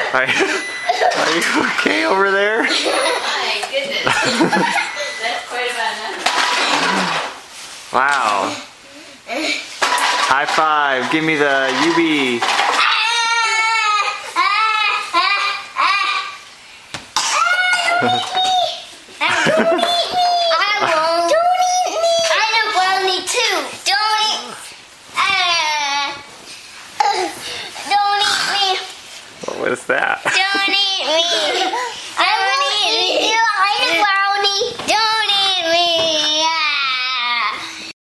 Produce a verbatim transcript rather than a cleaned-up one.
Are, are you okay over there? My goodness. That's quite a banana. Wow. High five. Give me the U B. What was that? Don't eat me. I want to eat you. I